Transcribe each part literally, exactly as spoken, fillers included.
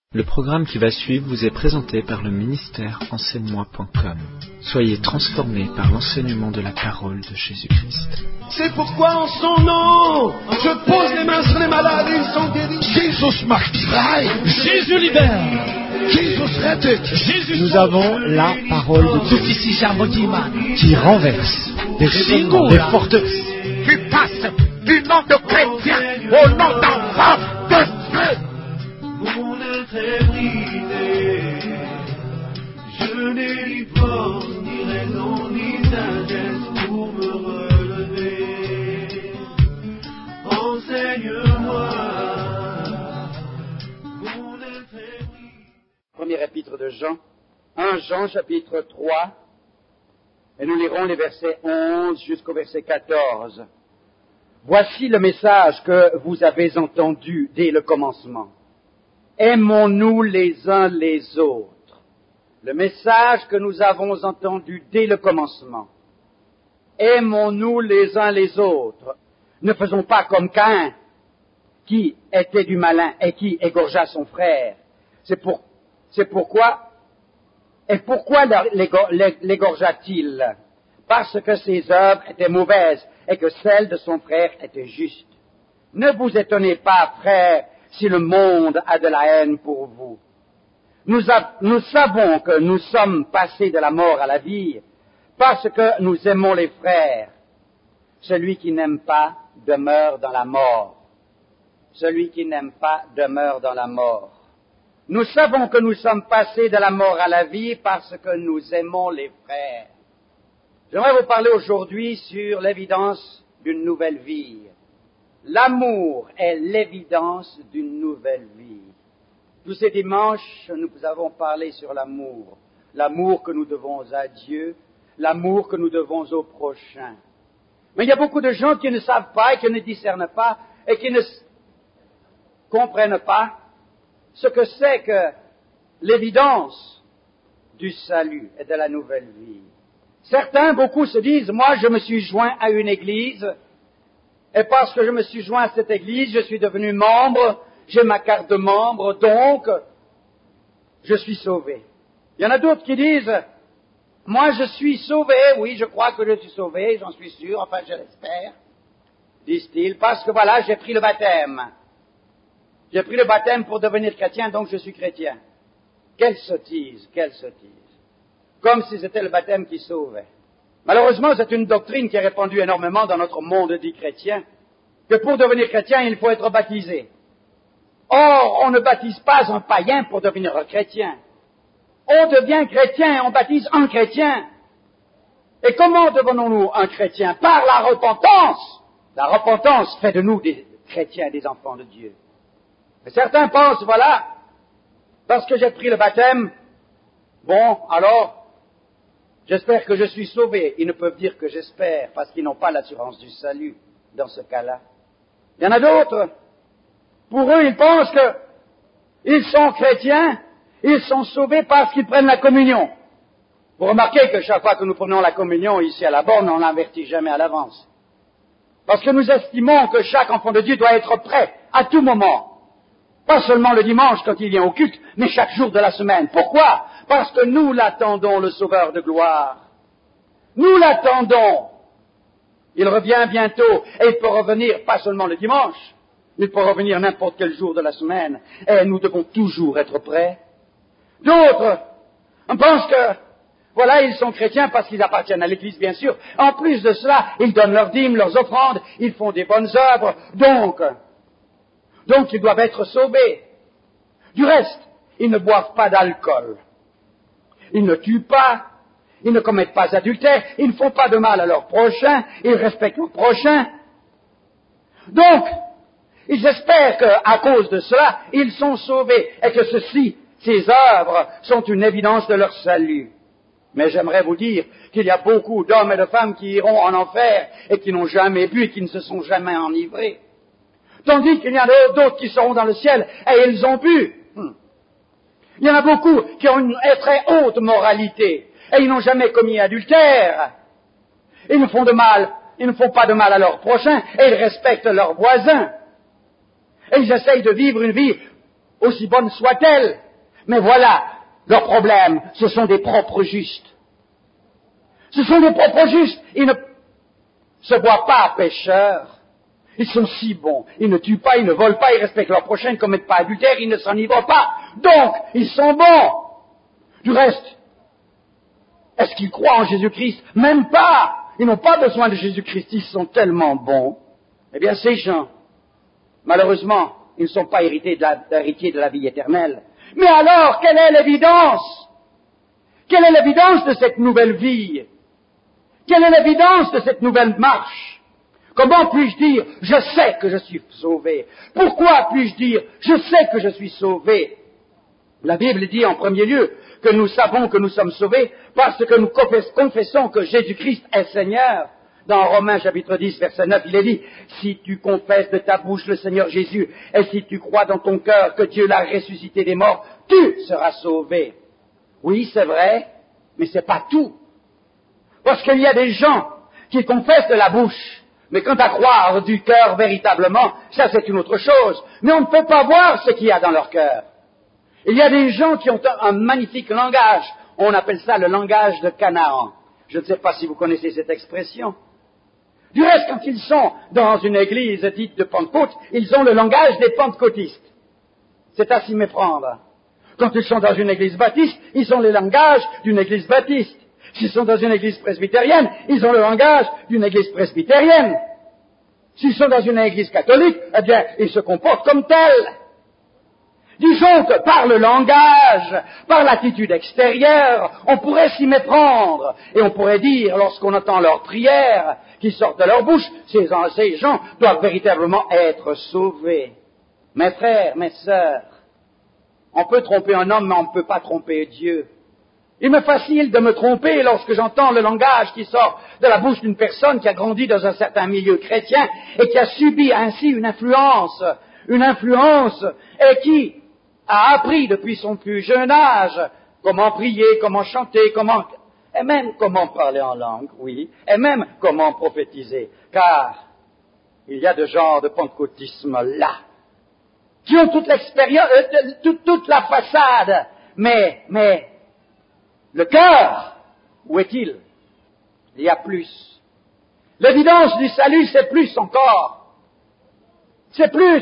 Le programme qui va suivre vous est présenté par le ministère enseigne moi point com. Soyez transformés par l'enseignement de la parole de Jésus-Christ. C'est pourquoi en son nom, je pose les mains sur les malades et ils sont guéris. Jesus macht frei. Jésus libère. Jesus rettet. Jésus Nous avons la parole de Dieu qui renverse des raisonnements, des forteresses. Qui passe du nom de chrétien au nom d'enfant de Dieu. Mon être est brisé, je n'ai ni force, ni raison, ni sagesse pour me relever. Enseigne-moi, mon être est brisé. Premier épître de Jean, premier Jean chapitre trois, et nous lirons les versets onze jusqu'au verset quatorze. Voici le message que vous avez entendu dès le commencement. Aimons-nous les uns les autres. Le message que nous avons entendu dès le commencement. Aimons-nous les uns les autres. Ne faisons pas comme Caïn, qui était du malin et qui égorgea son frère. C'est, pour, c'est pourquoi, et pourquoi l'égorgea-t-il? Parce que ses œuvres étaient mauvaises et que celles de son frère étaient justes. Ne vous étonnez pas, frères, si le monde a de la haine pour vous. Nous, a, nous savons que nous sommes passés de la mort à la vie parce que nous aimons les frères. Celui qui n'aime pas demeure dans la mort. Celui qui n'aime pas demeure dans la mort. Nous savons que nous sommes passés de la mort à la vie parce que nous aimons les frères. J'aimerais vous parler aujourd'hui sur l'évidence d'une nouvelle vie. L'amour est l'évidence d'une nouvelle vie. Tous ces dimanches, nous avons parlé sur l'amour. L'amour que nous devons à Dieu, l'amour que nous devons au prochain. Mais il y a beaucoup de gens qui ne savent pas et qui ne discernent pas et qui ne comprennent pas ce que c'est que l'évidence du salut et de la nouvelle vie. Certains, beaucoup se disent, moi je me suis joint à une église, et parce que je me suis joint à cette église, je suis devenu membre, j'ai ma carte de membre, donc je suis sauvé. Il y en a d'autres qui disent, moi je suis sauvé, oui, je crois que je suis sauvé, j'en suis sûr, enfin je l'espère, disent-ils, parce que voilà, j'ai pris le baptême. J'ai pris le baptême pour devenir chrétien, donc je suis chrétien. Quelle sottise, quelle sottise. Comme si c'était le baptême qui sauvait. Malheureusement, c'est une doctrine qui est répandue énormément dans notre monde dit chrétien, que pour devenir chrétien, il faut être baptisé. Or, on ne baptise pas un païen pour devenir un chrétien. On devient chrétien et on baptise un chrétien. Et comment devenons-nous un chrétien? Par la repentance. La repentance fait de nous des chrétiens, des enfants de Dieu. Mais certains pensent, voilà, parce que j'ai pris le baptême, bon, alors, j'espère que je suis sauvé. Ils ne peuvent dire que j'espère, parce qu'ils n'ont pas l'assurance du salut dans ce cas-là. Il y en a d'autres. Pour eux, ils pensent qu'ils sont chrétiens, ils sont sauvés parce qu'ils prennent la communion. Vous remarquez que chaque fois que nous prenons la communion ici à la borne, on n'avertit jamais à l'avance. Parce que nous estimons que chaque enfant de Dieu doit être prêt à tout moment. Pas seulement le dimanche quand il vient au culte, mais chaque jour de la semaine. Pourquoi? Parce que nous l'attendons, le Sauveur de gloire. Nous l'attendons. Il revient bientôt et il peut revenir pas seulement le dimanche, il peut revenir n'importe quel jour de la semaine. Et nous devons toujours être prêts. D'autres, on pense que, voilà, ils sont chrétiens parce qu'ils appartiennent à l'Église, bien sûr. En plus de cela, ils donnent leurs dîmes, leurs offrandes, ils font des bonnes œuvres. Donc, donc ils doivent être sauvés. Du reste, ils ne boivent pas d'alcool. Ils ne tuent pas, ils ne commettent pas d'adultère, ils ne font pas de mal à leur prochain, ils respectent leur prochain. Donc, ils espèrent qu'à cause de cela, ils sont sauvés et que ceci, ces œuvres, sont une évidence de leur salut. Mais j'aimerais vous dire qu'il y a beaucoup d'hommes et de femmes qui iront en enfer et qui n'ont jamais bu et qui ne se sont jamais enivrés. Tandis qu'il y en a d'autres qui seront dans le ciel et ils ont bu. Hmm. Il y en a beaucoup qui ont une très haute moralité et ils n'ont jamais commis adultère. Ils ne font de mal, ils ne font pas de mal à leur prochain et ils respectent leurs voisins. Et ils essayent de vivre une vie aussi bonnes soient-elles. Mais voilà, leur problème, ce sont des propres justes. Ce sont des propres justes. Ils ne se voient pas pécheurs. Ils sont si bons. Ils ne tuent pas, ils ne volent pas, ils respectent leur prochain, ils ne commettent pas adultère, ils ne s'enivrent pas. Donc, ils sont bons. Du reste, est-ce qu'ils croient en Jésus-Christ? Même pas. Ils n'ont pas besoin de Jésus-Christ, ils sont tellement bons. Eh bien, ces gens, malheureusement, ils ne sont pas héritiers de la, héritiers de la vie éternelle. Mais alors, quelle est l'évidence? Quelle est l'évidence de cette nouvelle vie? Quelle est l'évidence de cette nouvelle marche? Comment puis-je dire, je sais que je suis sauvé? Pourquoi puis-je dire, je sais que je suis sauvé? La Bible dit en premier lieu que nous savons que nous sommes sauvés parce que nous confessons que Jésus-Christ est Seigneur. Dans Romains chapitre dix, verset neuf, il est dit, si tu confesses de ta bouche le Seigneur Jésus et si tu crois dans ton cœur que Dieu l'a ressuscité des morts, tu seras sauvé. Oui, c'est vrai, mais c'est pas tout. Parce qu'il y a des gens qui confessent de la bouche, mais quant à croire du cœur véritablement, ça c'est une autre chose. Mais on ne peut pas voir ce qu'il y a dans leur cœur. Il y a des gens qui ont un magnifique langage, on appelle ça le langage de Canaan. Je ne sais pas si vous connaissez cette expression. Du reste, quand ils sont dans une église dite de Pentecôte, ils ont le langage des pentecôtistes. C'est à s'y méprendre. Quand ils sont dans une église baptiste, ils ont le langage d'une église baptiste. S'ils sont dans une église presbytérienne, ils ont le langage d'une église presbytérienne. S'ils sont dans une église catholique, eh bien, ils se comportent comme tels. Disons que par le langage, par l'attitude extérieure, on pourrait s'y méprendre. Et on pourrait dire, lorsqu'on entend leurs prières qui sortent de leur bouche, ces, ces gens doivent véritablement être sauvés. Mes frères, mes sœurs, on peut tromper un homme, mais on ne peut pas tromper Dieu. Il m'est facile de me tromper lorsque j'entends le langage qui sort de la bouche d'une personne qui a grandi dans un certain milieu chrétien et qui a subi ainsi une influence, une influence, et qui a appris depuis son plus jeune âge comment prier, comment chanter, comment, et même comment parler en langue, oui, et même comment prophétiser. Car il y a de genres de pentecôtisme là, qui ont toute l'expérience, euh, toute, toute la façade, mais, mais, le cœur, où est-il? Il y a plus. L'évidence du salut, c'est plus encore. C'est plus.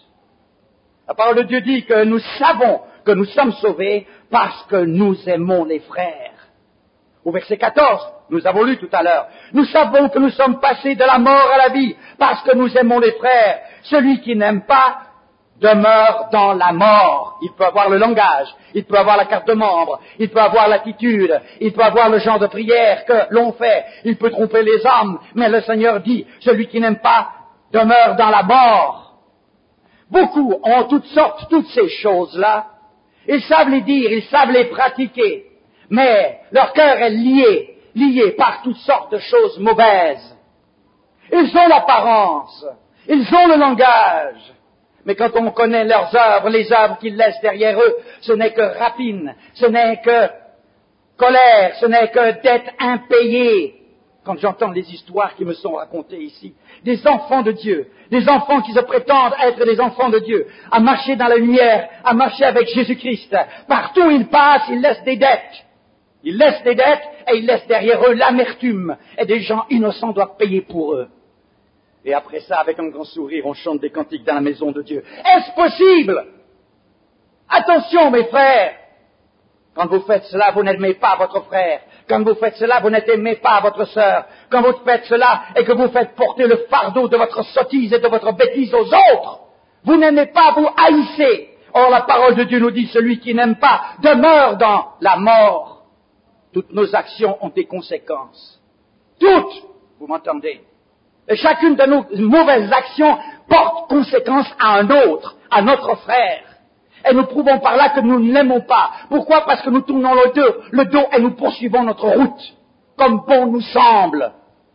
La parole de Dieu dit que nous savons que nous sommes sauvés parce que nous aimons les frères. Au verset quatorze, nous avons lu tout à l'heure, nous savons que nous sommes passés de la mort à la vie parce que nous aimons les frères. Celui qui n'aime pas demeure dans la mort. Il peut avoir le langage, il peut avoir la carte de membre, il peut avoir l'attitude, il peut avoir le genre de prière que l'on fait, il peut tromper les hommes, mais le Seigneur dit, celui qui n'aime pas demeure dans la mort. Beaucoup ont toutes sortes, toutes ces choses-là. Ils savent les dire, ils savent les pratiquer. Mais leur cœur est lié, lié par toutes sortes de choses mauvaises. Ils ont l'apparence, ils ont le langage. Mais quand on connaît leurs œuvres, les œuvres qu'ils laissent derrière eux, ce n'est que rapine, ce n'est que colère, ce n'est que dette impayée. Quand j'entends les histoires qui me sont racontées ici, des enfants de Dieu, des enfants qui se prétendent être des enfants de Dieu, à marcher dans la lumière, à marcher avec Jésus-Christ. Partout où ils passent, ils laissent des dettes. Ils laissent des dettes et ils laissent derrière eux l'amertume. Et des gens innocents doivent payer pour eux. Et après ça, avec un grand sourire, on chante des cantiques dans la maison de Dieu. Est-ce possible? Attention, mes frères! Quand vous faites cela, vous n'aimez pas votre frère. Quand vous faites cela, vous n'aimez pas votre sœur. Quand vous faites cela et que vous faites porter le fardeau de votre sottise et de votre bêtise aux autres, vous n'aimez pas, vous haïssez. Or, la parole de Dieu nous dit, celui qui n'aime pas demeure dans la mort. Toutes nos actions ont des conséquences. Toutes, vous m'entendez? Et chacune de nos mauvaises actions porte conséquence à un autre, à notre frère. Et nous prouvons par là que nous ne l'aimons pas. Pourquoi? Parce que nous tournons le dos, le dos et nous poursuivons notre route, comme bon nous semble.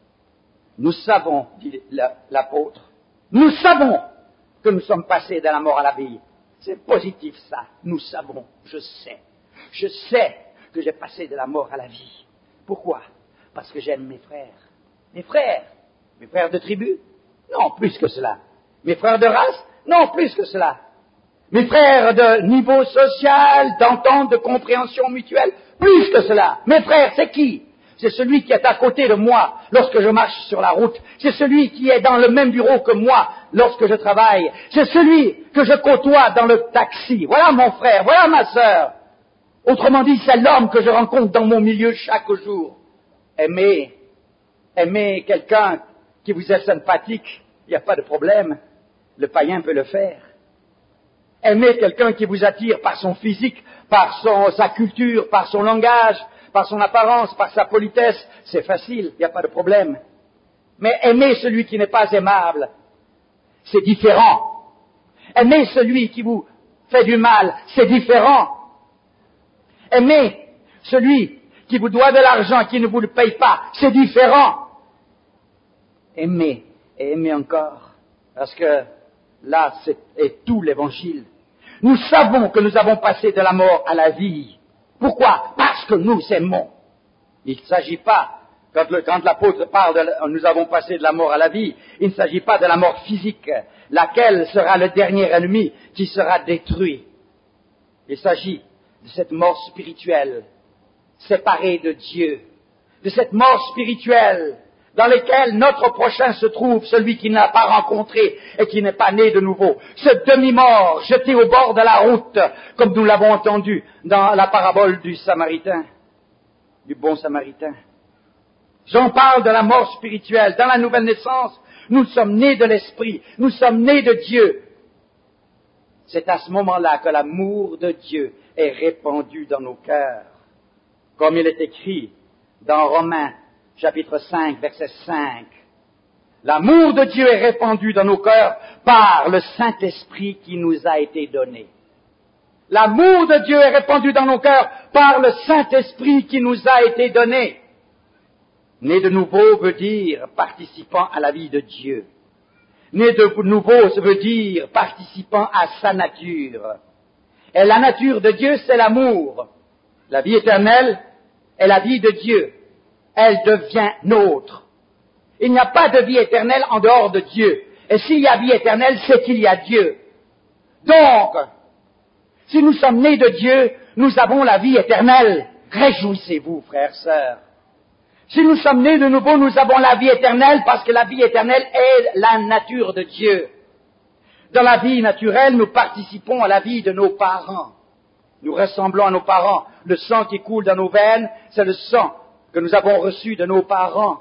Nous savons, dit l'apôtre, nous savons que nous sommes passés de la mort à la vie. C'est positif ça, nous savons, je sais. Je sais que j'ai passé de la mort à la vie. Pourquoi? Parce que j'aime mes frères. Mes frères? Mes frères de tribu? Non, plus que cela. Mes frères de race? Non, plus que cela. Mes frères de niveau social, d'entente, de compréhension mutuelle, plus que cela. Mes frères, c'est qui? C'est celui qui est à côté de moi lorsque je marche sur la route. C'est celui qui est dans le même bureau que moi lorsque je travaille. C'est celui que je côtoie dans le taxi. Voilà mon frère, voilà ma sœur. Autrement dit, c'est l'homme que je rencontre dans mon milieu chaque jour. Aimez, aimez quelqu'un qui vous est sympathique, il n'y a pas de problème. Le païen peut le faire. Aimez quelqu'un qui vous attire par son physique, par son, sa culture, par son langage, par son apparence, par sa politesse, c'est facile, il n'y a pas de problème. Mais aimez celui qui n'est pas aimable, c'est différent. Aimez celui qui vous fait du mal, c'est différent. Aimez celui qui vous doit de l'argent, qui ne vous le paye pas, c'est différent. Aimez, et aimez encore, parce que là, c'est est tout l'évangile. Nous savons que nous avons passé de la mort à la vie. Pourquoi? Parce que nous aimons. Il ne s'agit pas, quand, le, quand l'apôtre parle de nous avons passé de la mort à la vie, il ne s'agit pas de la mort physique, laquelle sera le dernier ennemi qui sera détruit. Il s'agit de cette mort spirituelle, séparée de Dieu, de cette mort spirituelle dans laquelle notre prochain se trouve, celui qui n'a pas rencontré et qui n'est pas né de nouveau. Ce demi-mort jeté au bord de la route, comme nous l'avons entendu dans la parabole du Samaritain, du bon Samaritain. J'en parle de la mort spirituelle. Dans la nouvelle naissance, nous sommes nés de l'Esprit, nous sommes nés de Dieu. C'est à ce moment-là que l'amour de Dieu est répandu dans nos cœurs. Comme il est écrit dans Romains, chapitre cinq, verset cinq. L'amour de Dieu est répandu dans nos cœurs par le Saint-Esprit qui nous a été donné. L'amour de Dieu est répandu dans nos cœurs par le Saint-Esprit qui nous a été donné. Né de nouveau veut dire participant à la vie de Dieu. Né de nouveau, ça veut dire participant à sa nature. Et la nature de Dieu, c'est l'amour. La vie éternelle est la vie de Dieu. Elle devient nôtre. Il n'y a pas de vie éternelle en dehors de Dieu. Et s'il y a vie éternelle, c'est qu'il y a Dieu. Donc, si nous sommes nés de Dieu, nous avons la vie éternelle. Réjouissez-vous, frères, sœurs. Si nous sommes nés de nouveau, nous avons la vie éternelle parce que la vie éternelle est la nature de Dieu. Dans la vie naturelle, nous participons à la vie de nos parents. Nous ressemblons à nos parents. Le sang qui coule dans nos veines, c'est le sang que nous avons reçu de nos parents.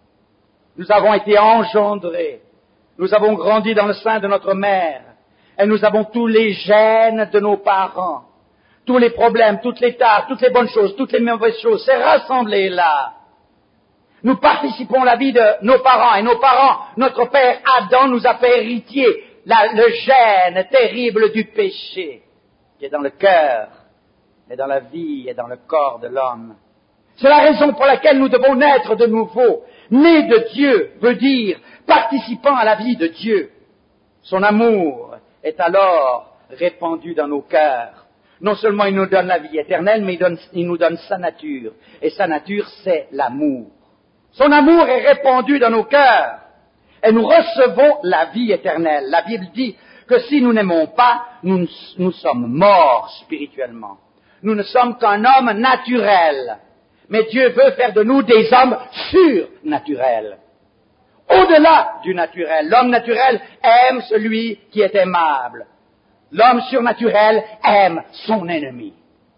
Nous avons été engendrés. Nous avons grandi dans le sein de notre mère. Et nous avons tous les gènes de nos parents. Tous les problèmes, toutes les tares, toutes les bonnes choses, toutes les mauvaises choses, c'est rassemblé là. Nous participons à la vie de nos parents. Et nos parents, notre père Adam nous a fait héritier la, le gène terrible du péché qui est dans le cœur, et dans la vie, et dans le corps de l'homme. C'est la raison pour laquelle nous devons naître de nouveau. Né de Dieu veut dire participant à la vie de Dieu. Son amour est alors répandu dans nos cœurs. Non seulement il nous donne la vie éternelle, mais il, donne, il nous donne sa nature. Et sa nature, c'est l'amour. Son amour est répandu dans nos cœurs. Et nous recevons la vie éternelle. La Bible dit que si nous n'aimons pas, nous, nous sommes morts spirituellement. Nous ne sommes qu'un homme naturel. Mais Dieu veut faire de nous des hommes surnaturels. Au-delà du naturel. L'homme naturel aime celui qui est aimable. L'homme surnaturel aime son ennemi.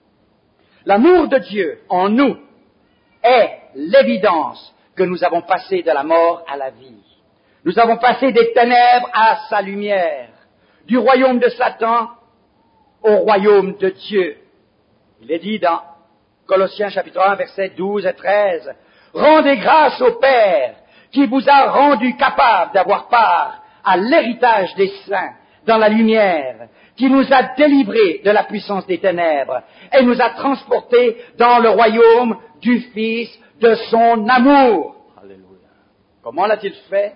L'amour de Dieu en nous est l'évidence que nous avons passé de la mort à la vie. Nous avons passé des ténèbres à sa lumière, du royaume de Satan au royaume de Dieu. Il est dit dans Colossiens chapitre un, versets douze et treize, « Rendez grâce au Père qui vous a rendu capable d'avoir part à l'héritage des saints dans la lumière, qui nous a délivrés de la puissance des ténèbres et nous a transportés dans le royaume du Fils de son amour. » Alléluia. Comment l'a-t-il fait?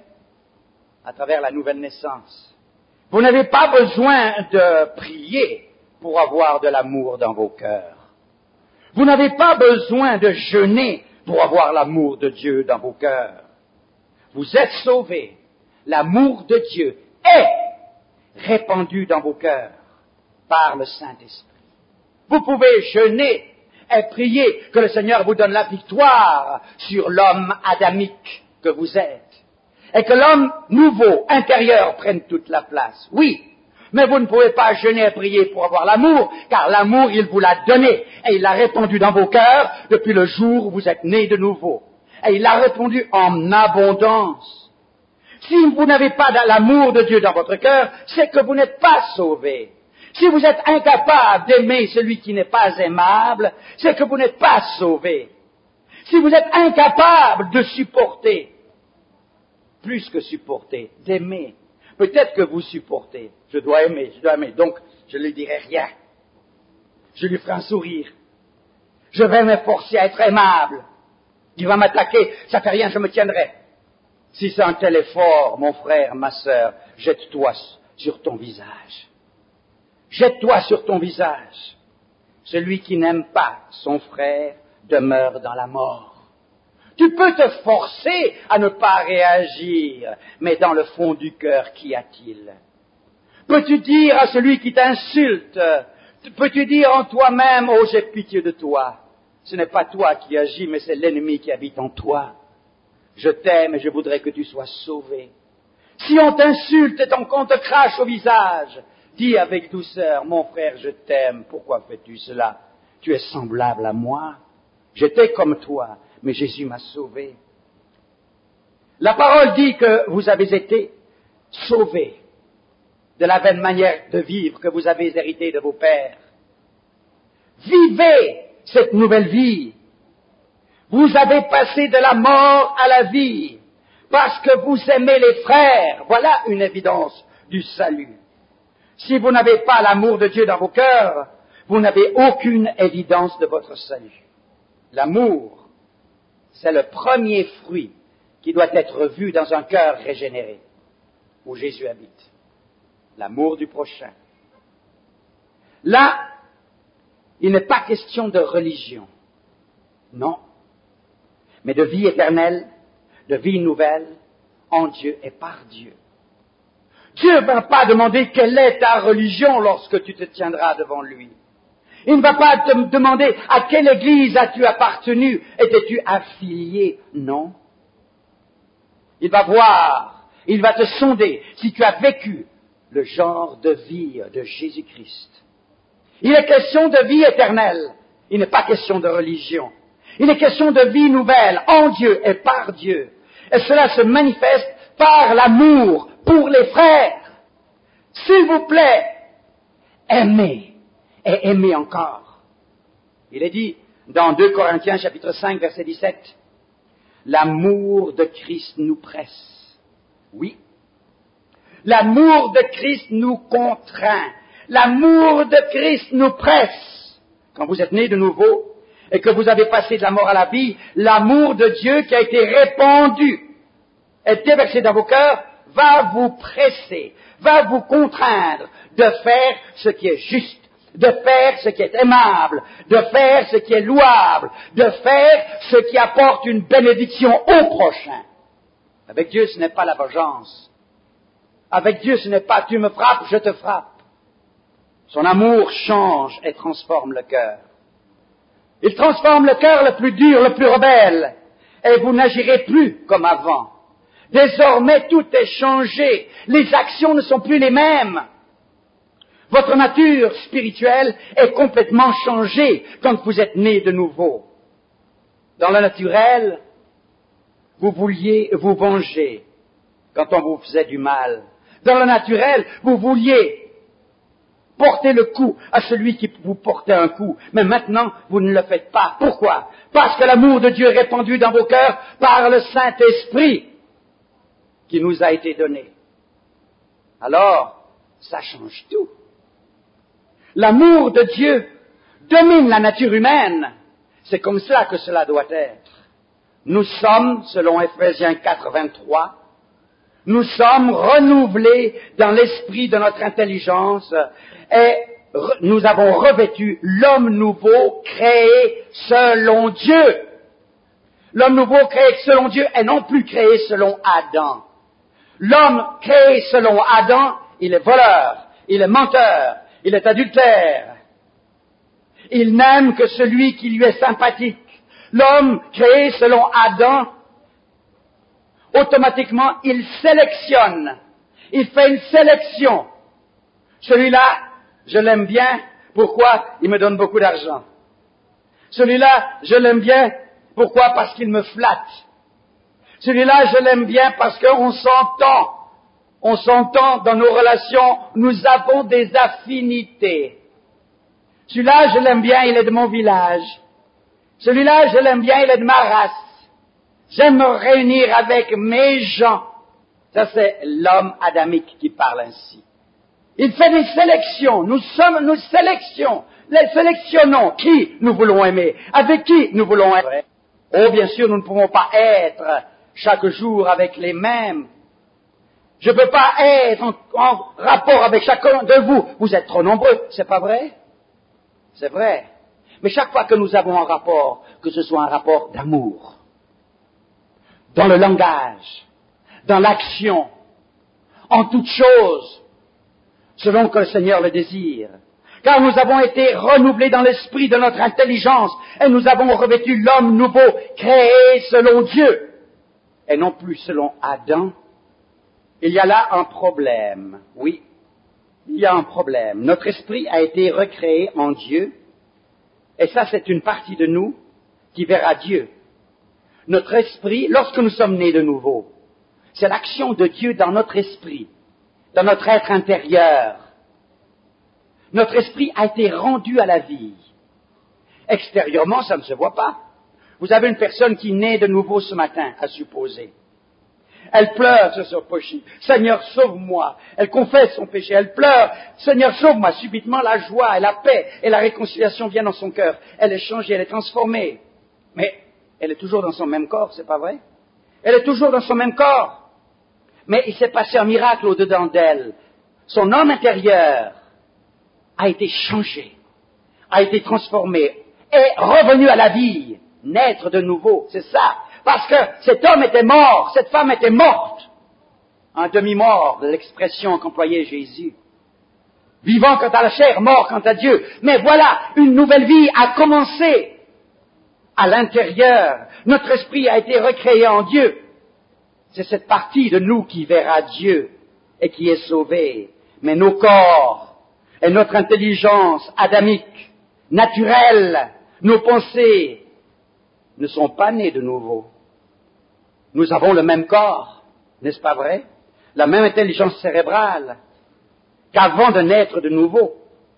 À travers la nouvelle naissance. Vous n'avez pas besoin de prier pour avoir de l'amour dans vos cœurs. Vous n'avez pas besoin de jeûner pour avoir l'amour de Dieu dans vos cœurs. Vous êtes sauvés. L'amour de Dieu est répandu dans vos cœurs. par le Saint-Esprit. Vous pouvez jeûner et prier que le Seigneur vous donne la victoire sur l'homme adamique que vous êtes, et que l'homme nouveau, intérieur, prenne toute la place. Oui, mais vous ne pouvez pas jeûner et prier pour avoir l'amour, car l'amour, il vous l'a donné, et il l'a répandu dans vos cœurs depuis le jour où vous êtes nés de nouveau. Et il l'a répandu en abondance. Si vous n'avez pas l'amour de Dieu dans votre cœur, c'est que vous n'êtes pas sauvés. Si vous êtes incapable d'aimer celui qui n'est pas aimable, c'est que vous n'êtes pas sauvés. Si vous êtes incapable de supporter, plus que supporter, d'aimer, peut-être que vous supportez. Je dois aimer, je dois aimer, donc je ne lui dirai rien. Je lui ferai un sourire. Je vais m'efforcer à être aimable. Il va m'attaquer, ça fait rien, je me tiendrai. Si c'est un tel effort, mon frère, ma sœur, jette-toi sur ton visage. Jette-toi sur ton visage. Celui qui n'aime pas son frère demeure dans la mort. Tu peux te forcer à ne pas réagir, mais dans le fond du cœur, qu'y a-t-il? Peux-tu dire à celui qui t'insulte, peux-tu dire en toi-même, oh j'ai pitié de toi? Ce n'est pas toi qui agis, mais c'est l'ennemi qui habite en toi. Je t'aime et je voudrais que tu sois sauvé. Si on t'insulte et qu'on te crache au visage, dis avec douceur, mon frère, je t'aime, pourquoi fais-tu cela? Tu es semblable à moi. J'étais comme toi, mais Jésus m'a sauvé. La parole dit que vous avez été sauvés de la vaine manière de vivre que vous avez hérité de vos pères. Vivez cette nouvelle vie. Vous avez passé de la mort à la vie parce que vous aimez les frères. Voilà une évidence du salut. Si vous n'avez pas l'amour de Dieu dans vos cœurs, vous n'avez aucune évidence de votre salut. L'amour, c'est le premier fruit qui doit être vu dans un cœur régénéré, où Jésus habite. L'amour du prochain. Là, il n'est pas question de religion, non, mais de vie éternelle, de vie nouvelle, en Dieu et par Dieu. Dieu ne va pas demander quelle est ta religion lorsque tu te tiendras devant lui. Il ne va pas te demander à quelle église as-tu appartenu, étais-tu affilié, non. Il va voir, il va te sonder si tu as vécu le genre de vie de Jésus-Christ. Il est question de vie éternelle, il n'est pas question de religion. Il est question de vie nouvelle, en Dieu et par Dieu. Et cela se manifeste par l'amour pour les frères. S'il vous plaît, aimez et aimez encore. Il est dit dans deux Corinthiens chapitre cinq verset dix-sept, l'amour de Christ nous presse. Oui. L'amour de Christ nous contraint. L'amour de Christ nous presse. Quand vous êtes nés de nouveau et que vous avez passé de la mort à la vie, l'amour de Dieu qui a été répandu et déversé dans vos cœurs va vous presser, va vous contraindre de faire ce qui est juste, de faire ce qui est aimable, de faire ce qui est louable, de faire ce qui apporte une bénédiction au prochain. Avec Dieu, ce n'est pas la vengeance. Avec Dieu, ce n'est pas tu me frappes, je te frappe. Son amour change et transforme le cœur. Il transforme le cœur le plus dur, le plus rebelle, et vous n'agirez plus comme avant. Désormais, tout est changé. Les actions ne sont plus les mêmes. Votre nature spirituelle est complètement changée quand vous êtes né de nouveau. Dans le naturel, vous vouliez vous venger quand on vous faisait du mal. Dans le naturel, vous vouliez porter le coup à celui qui vous portait un coup. Mais maintenant, vous ne le faites pas. Pourquoi? Parce que l'amour de Dieu est répandu dans vos cœurs par le Saint-Esprit qui nous a été donné. Alors, ça change tout. L'amour de Dieu domine la nature humaine. C'est comme cela que cela doit être. Nous sommes, selon Éphésiens quatre, vingt-trois, nous sommes renouvelés dans l'esprit de notre intelligence et nous avons revêtu l'homme nouveau créé selon Dieu. L'homme nouveau créé selon Dieu et non plus créé selon Adam. L'homme créé selon Adam, il est voleur, il est menteur, Il est adultère. Il n'aime que celui qui lui est sympathique. L'homme créé selon Adam, automatiquement, il sélectionne. Il fait une sélection. Celui-là, je l'aime bien. Pourquoi? Il me donne beaucoup d'argent. Celui-là, je l'aime bien. Pourquoi? Parce qu'il me flatte. Celui-là, je l'aime bien parce qu'on s'entend. On s'entend dans nos relations. Nous avons des affinités. Celui-là, je l'aime bien, il est de mon village. Celui-là, je l'aime bien, il est de ma race. J'aime me réunir avec mes gens. Ça, c'est l'homme adamique qui parle ainsi. Il fait des sélections. Nous sommes, nous sélectionnons. Les sélectionnons qui nous voulons aimer, avec qui nous voulons être. Oh, bien sûr, nous ne pouvons pas être chaque jour avec les mêmes. Je ne peux pas être en, en rapport avec chacun de vous. Vous êtes trop nombreux, c'est pas vrai? C'est vrai. Mais chaque fois que nous avons un rapport, que ce soit un rapport d'amour, dans le langage, dans l'action, en toute chose, selon que le Seigneur le désire, car nous avons été renouvelés dans l'esprit de notre intelligence, et nous avons revêtu l'homme nouveau, créé selon Dieu, et non plus selon Adam. Il y a là un problème, oui, il y a un problème. Notre esprit a été recréé en Dieu, et ça c'est une partie de nous qui verra Dieu. Notre esprit, lorsque nous sommes nés de nouveau, c'est l'action de Dieu dans notre esprit, dans notre être intérieur. Notre esprit a été rendu à la vie. Extérieurement, ça ne se voit pas. Vous avez une personne qui naît de nouveau ce matin, à supposer. Elle pleure sur son péché. Seigneur, sauve-moi. Elle confesse son péché. Elle pleure. Seigneur, sauve-moi. Subitement, la joie et la paix et la réconciliation viennent dans son cœur. Elle est changée, elle est transformée. Mais elle est toujours dans son même corps, c'est pas vrai? Elle est toujours dans son même corps. Mais il s'est passé un miracle au-dedans d'elle. Son homme intérieur a été changé, a été transformé, est revenu à la vie, naître de nouveau, c'est ça. Parce que cet homme était mort, cette femme était morte, un demi-mort de l'expression qu'employait Jésus. Vivant quant à la chair, mort quant à Dieu. Mais voilà, une nouvelle vie a commencé à l'intérieur. Notre esprit a été recréé en Dieu. C'est cette partie de nous qui verra Dieu et qui est sauvée. Mais nos corps et notre intelligence adamique, naturelle, nos pensées, ne sont pas nés de nouveau. Nous avons le même corps, n'est-ce pas vrai? La même intelligence cérébrale qu'avant de naître de nouveau.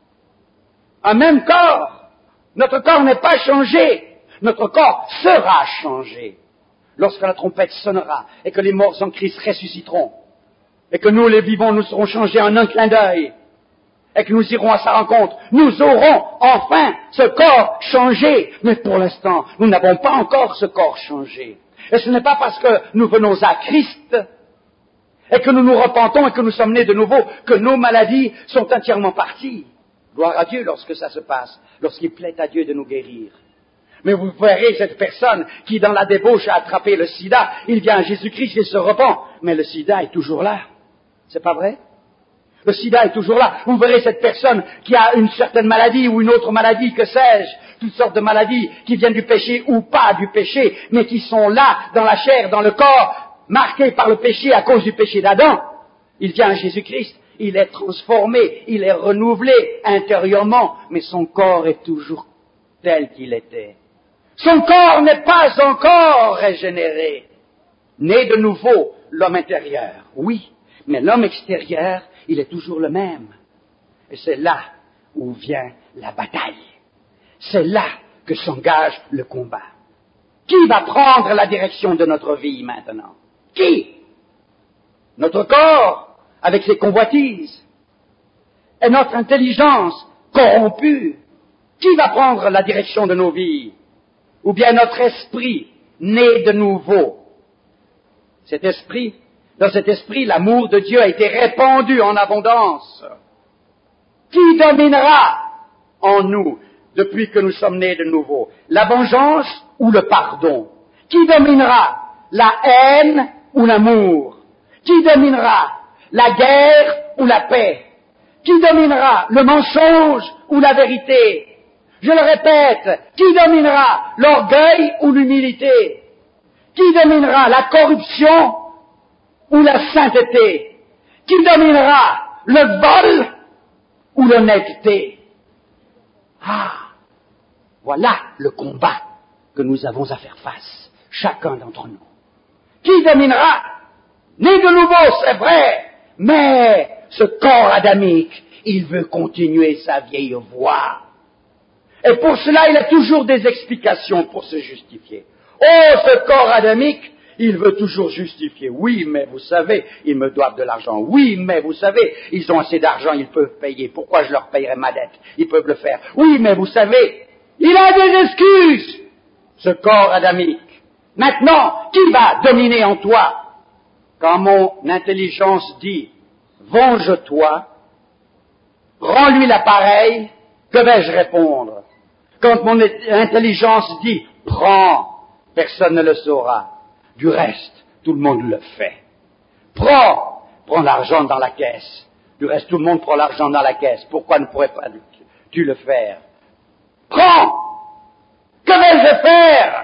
Un même corps. Notre corps n'est pas changé. Notre corps sera changé lorsque la trompette sonnera et que les morts en Christ ressusciteront et que nous, les vivants, nous serons changés en un clin d'œil et que nous irons à sa rencontre. Nous aurons enfin ce corps changé. Mais pour l'instant, nous n'avons pas encore ce corps changé. Et ce n'est pas parce que nous venons à Christ et que nous nous repentons et que nous sommes nés de nouveau que nos maladies sont entièrement parties. Gloire à Dieu lorsque ça se passe, lorsqu'il plaît à Dieu de nous guérir. Mais vous verrez cette personne qui, dans la débauche, a attrapé le sida, il vient à Jésus-Christ et se repent, mais le sida est toujours là. C'est pas vrai? Le sida est toujours là. Vous verrez cette personne qui a une certaine maladie ou une autre maladie, que sais-je, toutes sortes de maladies qui viennent du péché ou pas du péché, mais qui sont là, dans la chair, dans le corps, marqués par le péché à cause du péché d'Adam. Il vient à Jésus-Christ, il est transformé, il est renouvelé intérieurement, mais son corps est toujours tel qu'il était. Son corps n'est pas encore régénéré. Né de nouveau, l'homme intérieur, oui, mais l'homme extérieur, il est toujours le même. Et c'est là où vient la bataille. C'est là que s'engage le combat. Qui va prendre la direction de notre vie maintenant? Qui? Notre corps, avec ses convoitises, et notre intelligence corrompue. Qui va prendre la direction de nos vies? Ou bien notre esprit, né de nouveau? Cet esprit, dans cet esprit, l'amour de Dieu a été répandu en abondance. Qui dominera en nous depuis que nous sommes nés de nouveau? La vengeance ou le pardon? Qui dominera? La haine ou l'amour? Qui dominera? La guerre ou la paix? Qui dominera, le mensonge ou la vérité? Je le répète, qui dominera, l'orgueil ou l'humilité? Qui dominera, la corruption ou la sainteté? Qui dominera, le vol ou l'honnêteté? Ah, voilà le combat que nous avons à faire face, chacun d'entre nous. Qui dominera? Né de nouveau, c'est vrai, mais ce corps adamique, il veut continuer sa vieille voie. Et pour cela, il a toujours des explications pour se justifier. Oh, ce corps adamique, il veut toujours justifier. Oui, mais vous savez, ils me doivent de l'argent. Oui, mais vous savez, ils ont assez d'argent, ils peuvent payer. Pourquoi je leur payerai ma dette? Ils peuvent le faire. Oui, mais vous savez, il a des excuses, ce corps adamique. Maintenant, qui va dominer en toi? Quand mon intelligence dit, venge-toi, rends-lui l'appareil, que vais-je répondre? Quand mon intelligence dit, prends, personne ne le saura. Du reste, tout le monde le fait. Prends, prends l'argent dans la caisse. Du reste, tout le monde prend l'argent dans la caisse. Pourquoi ne pourrais pas tu le faire? Prends! Que vais-je faire?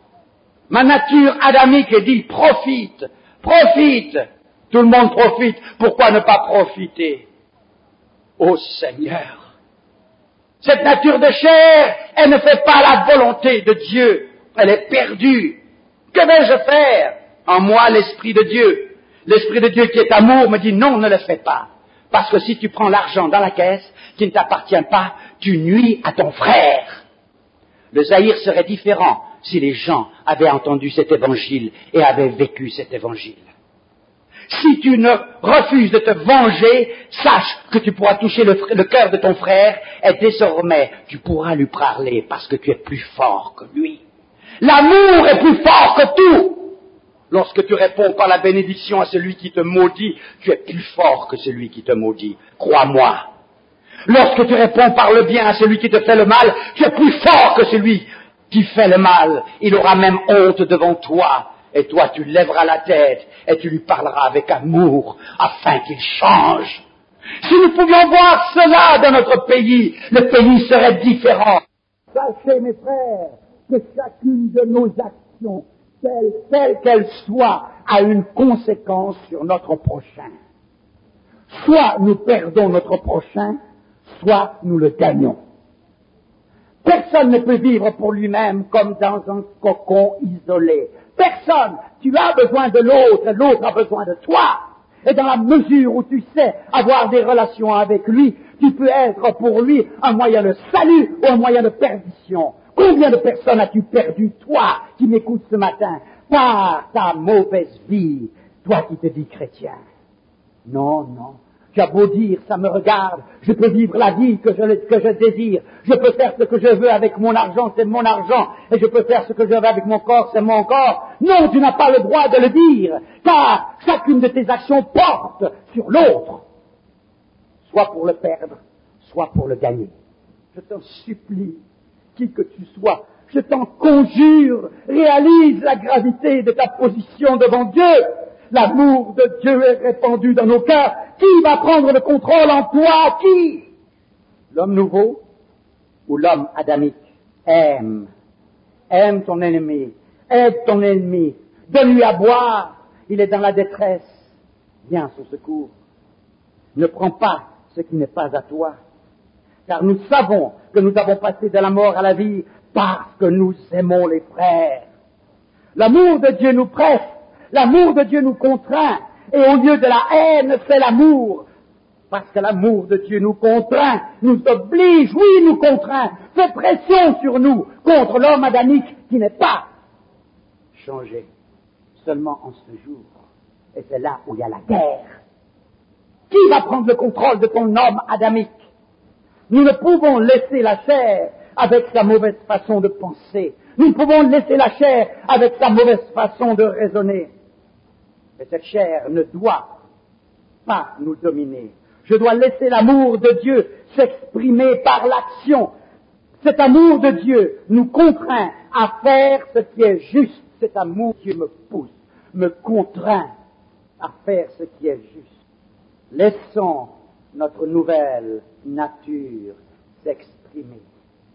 Ma nature adamique dit, profite, profite. Tout le monde profite. Pourquoi ne pas profiter? Ô Seigneur! Cette nature de chair, elle ne fait pas la volonté de Dieu. Elle est perdue. Que vais-je faire? En moi, l'Esprit de Dieu. L'Esprit de Dieu qui est amour me dit non, ne le fais pas. Parce que si tu prends l'argent dans la caisse, qui ne t'appartient pas, tu nuis à ton frère. Le Zaïre serait différent si les gens avaient entendu cet évangile et avaient vécu cet évangile. Si tu ne refuses de te venger, sache que tu pourras toucher le, le cœur de ton frère et désormais tu pourras lui parler parce que tu es plus fort que lui. L'amour est plus fort que tout. Lorsque tu réponds par la bénédiction à celui qui te maudit, tu es plus fort que celui qui te maudit. Crois-moi. Lorsque tu réponds par le bien à celui qui te fait le mal, tu es plus fort que celui qui fait le mal. Il aura même honte devant toi. Et toi, tu lèveras la tête et tu lui parleras avec amour afin qu'il change. Si nous pouvions voir cela dans notre pays, le pays serait différent. Sachez, mes frères, que chacune de nos actions, telle, telle qu'elle soit, a une conséquence sur notre prochain. Soit nous perdons notre prochain, soit nous le gagnons. Personne ne peut vivre pour lui-même comme dans un cocon isolé. Personne. Tu as besoin de l'autre, et l'autre a besoin de toi. Et dans la mesure où tu sais avoir des relations avec lui, tu peux être pour lui un moyen de salut ou un moyen de perdition. Combien de personnes as-tu perdu, toi, qui m'écoutes ce matin, par ta mauvaise vie, toi qui te dis chrétien? Non, non. Tu as beau dire, ça me regarde, je peux vivre la vie que je, que je désire, je peux faire ce que je veux avec mon argent, c'est mon argent, et je peux faire ce que je veux avec mon corps, c'est mon corps. Non, tu n'as pas le droit de le dire, car chacune de tes actions porte sur l'autre, soit pour le perdre, soit pour le gagner. Je t'en supplie, qui que tu sois, je t'en conjure, réalise la gravité de ta position devant Dieu. L'amour de Dieu est répandu dans nos cœurs. Qui va prendre le contrôle en toi? Qui? L'homme nouveau ou l'homme adamique? Aime. Aime ton ennemi. Aide ton ennemi. Donne-lui à boire. Il est dans la détresse. Viens à son secours. Ne prends pas ce qui n'est pas à toi. Car nous savons que nous avons passé de la mort à la vie parce que nous aimons les frères. L'amour de Dieu nous presse. L'amour de Dieu nous contraint, et au lieu de la haine, c'est l'amour. Parce que l'amour de Dieu nous contraint, nous oblige, oui, nous contraint, fait pression sur nous contre l'homme adamique qui n'est pas changé seulement en ce jour. Et c'est là où il y a la guerre. Qui va prendre le contrôle de ton homme adamique? Nous ne pouvons laisser la chair avec sa mauvaise façon de penser. Nous ne pouvons laisser la chair avec sa mauvaise façon de raisonner. Et cette chair ne doit pas nous dominer. Je dois laisser l'amour de Dieu s'exprimer par l'action. Cet amour de Dieu nous contraint à faire ce qui est juste. Cet amour de Dieu me pousse, me contraint à faire ce qui est juste. Laissons notre nouvelle nature s'exprimer.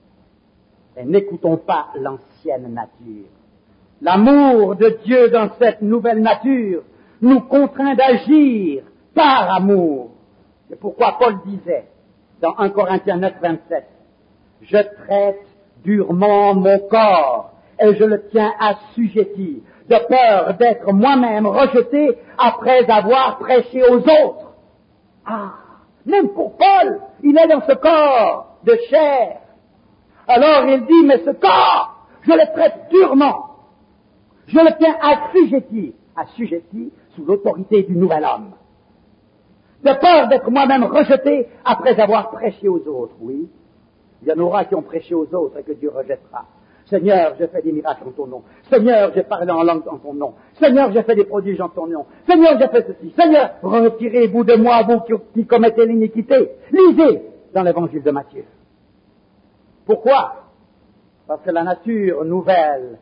Et n'écoutons pas l'ancienne nature. L'amour de Dieu dans cette nouvelle nature nous contraint d'agir par amour. C'est pourquoi Paul disait dans un Corinthiens neuf, vingt-sept, « Je traite durement mon corps et je le tiens assujetti, de peur d'être moi-même rejeté après avoir prêché aux autres. » Ah, même pour Paul, il est dans ce corps de chair. Alors il dit, mais ce corps, je le traite durement. Je le tiens assujetti, assujetti sous l'autorité du nouvel homme. De peur d'être moi-même rejeté après avoir prêché aux autres, oui. Il y en aura qui ont prêché aux autres et que Dieu rejettera. Seigneur, j'ai fait des miracles en ton nom. Seigneur, j'ai parlé en langue en ton nom. Seigneur, j'ai fait des prodiges en ton nom. Seigneur, j'ai fait ceci. Seigneur, retirez-vous de moi, vous qui, qui commettez l'iniquité. Lisez dans l'évangile de Matthieu. Pourquoi? Parce que la nature nouvelle,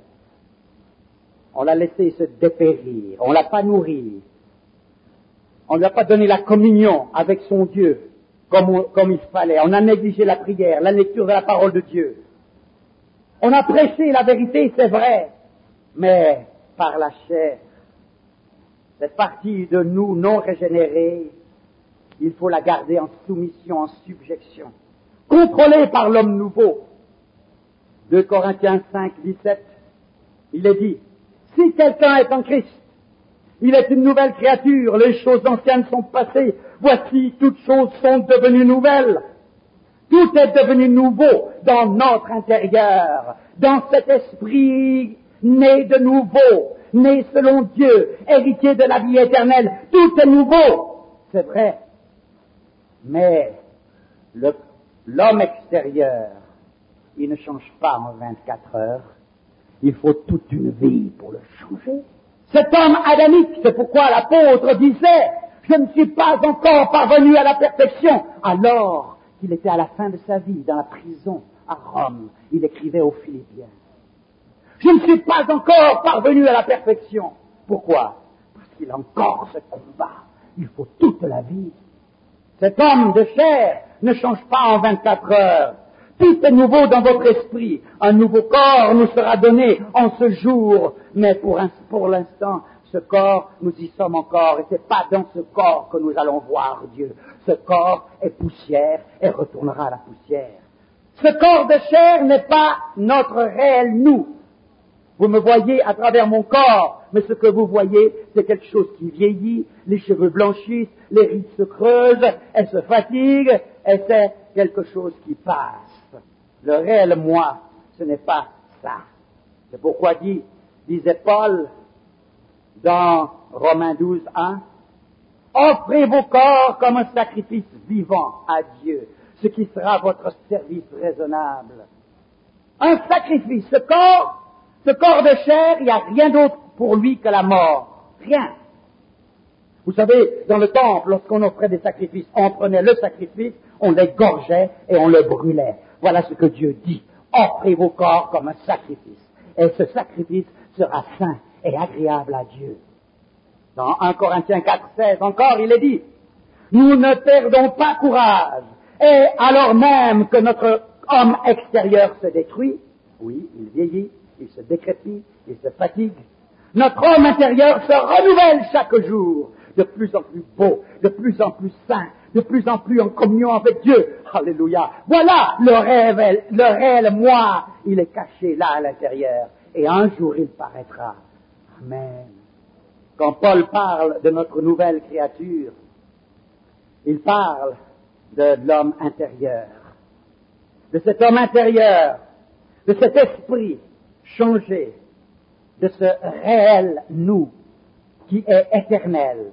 on l'a laissé se dépérir, on l'a pas nourri. On ne lui a pas donné la communion avec son Dieu comme, on, comme il fallait. On a négligé la prière, la lecture de la parole de Dieu. On a prêché la vérité, c'est vrai, mais par la chair. Cette partie de nous non régénérée, il faut la garder en soumission, en subjection, contrôlée par l'homme nouveau. deux Corinthiens cinq, dix-sept, il est dit, si quelqu'un est en Christ, il est une nouvelle créature, les choses anciennes sont passées, voici toutes choses sont devenues nouvelles. Tout est devenu nouveau dans notre intérieur, dans cet esprit né de nouveau, né selon Dieu, héritier de la vie éternelle. Tout est nouveau, c'est vrai. Mais le, l'homme extérieur, il ne change pas en vingt-quatre heures. Il faut toute une vie pour le changer. Cet homme adamique, c'est pourquoi l'apôtre disait, je ne suis pas encore parvenu à la perfection, alors qu'il était à la fin de sa vie dans la prison à Rome. Il écrivait aux Philippiens. Je ne suis pas encore parvenu à la perfection. Pourquoi? Parce qu'il a encore ce combat. Il faut toute la vie. Cet homme de chair ne change pas en vingt-quatre heures. Tout est nouveau dans votre esprit. Un nouveau corps nous sera donné en ce jour. Mais pour, un, pour l'instant, ce corps, nous y sommes encore. Et c'est pas dans ce corps que nous allons voir Dieu. Ce corps est poussière et retournera à la poussière. Ce corps de chair n'est pas notre réel nous. Vous me voyez à travers mon corps, mais ce que vous voyez, c'est quelque chose qui vieillit, les cheveux blanchissent, les rides se creusent, elles se fatiguent, et c'est quelque chose qui passe. Le réel moi, ce n'est pas ça. C'est pourquoi dit, disait Paul dans Romains douze, un, offrez vos corps comme un sacrifice vivant à Dieu, ce qui sera votre service raisonnable. Un sacrifice, ce corps, ce corps de chair, il n'y a rien d'autre pour lui que la mort. Rien. Vous savez, dans le temple, lorsqu'on offrait des sacrifices, on prenait le sacrifice, on l'égorgeait et on le brûlait. Voilà ce que Dieu dit. Offrez vos corps comme un sacrifice. Et ce sacrifice sera saint et agréable à Dieu. Dans un Corinthiens quatre, seize, encore, il est dit, nous ne perdons pas courage. Et alors même que notre homme extérieur se détruit, oui, il vieillit, il se décrépit, il se fatigue, notre homme intérieur se renouvelle chaque jour, de plus en plus beau, de plus en plus saint, de plus en plus en communion avec Dieu. Alléluia. Voilà le réel, le réel moi, il est caché là à l'intérieur. Et un jour il paraîtra. Amen. Quand Paul parle de notre nouvelle créature, il parle de l'homme intérieur, de cet homme intérieur, de cet esprit changé, de ce réel nous qui est éternel.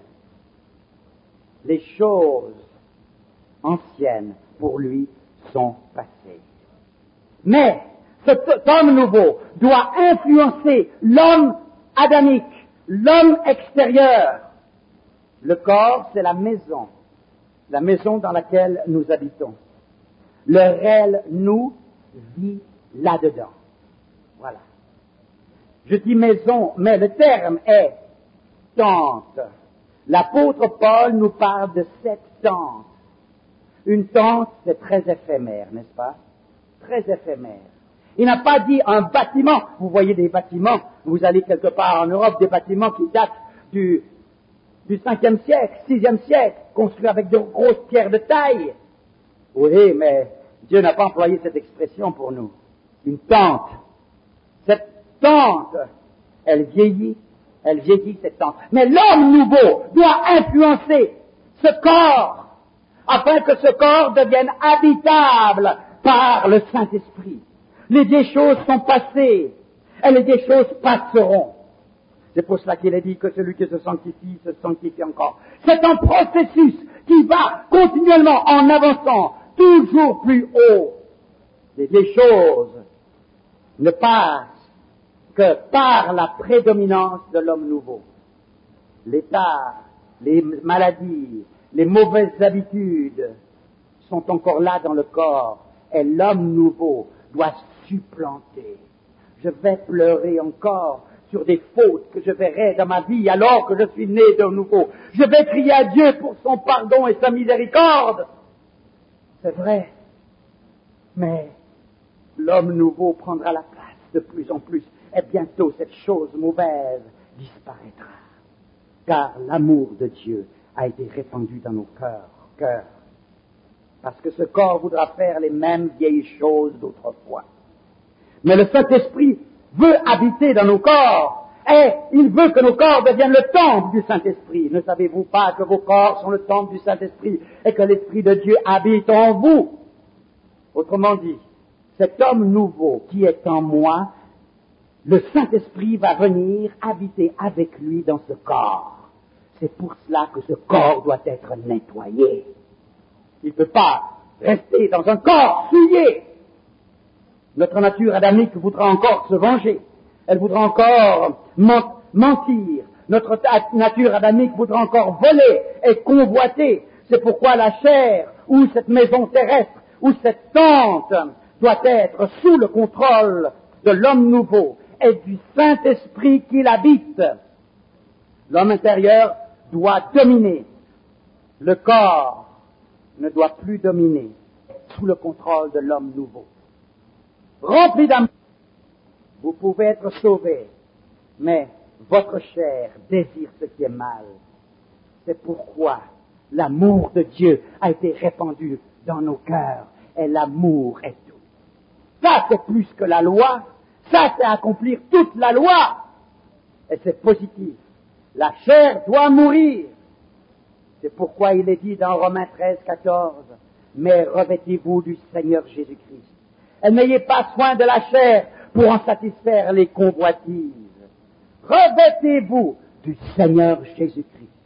Les choses anciennes pour lui sont passées. Mais cet homme nouveau doit influencer l'homme adamique, l'homme extérieur. Le corps, c'est la maison, la maison dans laquelle nous habitons. Le réel nous vit là-dedans. Voilà. Je dis maison, mais le terme est tente. L'apôtre Paul nous parle de cette tente Une tente, c'est très éphémère, n'est-ce pas? Très éphémère. Il n'a pas dit un bâtiment. Vous voyez des bâtiments, vous allez quelque part en Europe, des bâtiments qui datent du, du cinquième siècle, sixième siècle, construits avec de grosses pierres de taille. Oui, mais Dieu n'a pas employé cette expression pour nous. Une tente. Cette tente, elle vieillit, elle vieillit cette tente. Mais l'homme nouveau doit influencer ce corps, afin que ce corps devienne habitable par le Saint-Esprit. Les vieilles choses sont passées, et les vieilles choses passeront. C'est pour cela qu'il est dit que celui qui se sanctifie, se sanctifie encore. C'est un processus qui va continuellement en avançant, toujours plus haut. Les vieilles choses ne passent que par la prédominance de l'homme nouveau. L'état, les maladies, les mauvaises habitudes sont encore là dans le corps, et l'homme nouveau doit supplanter. Je vais pleurer encore sur des fautes que je verrai dans ma vie alors que je suis né de nouveau. Je vais crier à Dieu pour son pardon et sa miséricorde. C'est vrai, mais l'homme nouveau prendra la place de plus en plus, et bientôt cette chose mauvaise disparaîtra, car l'amour de Dieu a été répandu dans nos cœurs, cœurs, parce que ce corps voudra faire les mêmes vieilles choses d'autrefois. Mais le Saint-Esprit veut habiter dans nos corps, et il veut que nos corps deviennent le temple du Saint-Esprit. Ne savez-vous pas que vos corps sont le temple du Saint-Esprit et que l'Esprit de Dieu habite en vous? Autrement dit, cet homme nouveau qui est en moi, le Saint-Esprit va venir habiter avec lui dans ce corps. C'est pour cela que ce corps doit être nettoyé. Il ne peut pas rester dans un corps souillé. Notre nature adamique voudra encore se venger. Elle voudra encore mentir. Notre nature adamique voudra encore voler et convoiter. C'est pourquoi la chair, ou cette maison terrestre, ou cette tente, doit être sous le contrôle de l'homme nouveau et du Saint-Esprit qui l'habite. L'homme intérieur doit dominer. Le corps ne doit plus dominer, sous le contrôle de l'homme nouveau. Rempli d'amour, vous pouvez être sauvé, mais votre chair désire ce qui est mal. C'est pourquoi l'amour de Dieu a été répandu dans nos cœurs, et l'amour est tout. Ça, c'est plus que la loi, ça, c'est accomplir toute la loi, et c'est positif. La chair doit mourir. C'est pourquoi il est dit dans Romains treize, quatorze, mais revêtez-vous du Seigneur Jésus-Christ. Et n'ayez pas soin de la chair pour en satisfaire les convoitises. Revêtez-vous du Seigneur Jésus-Christ.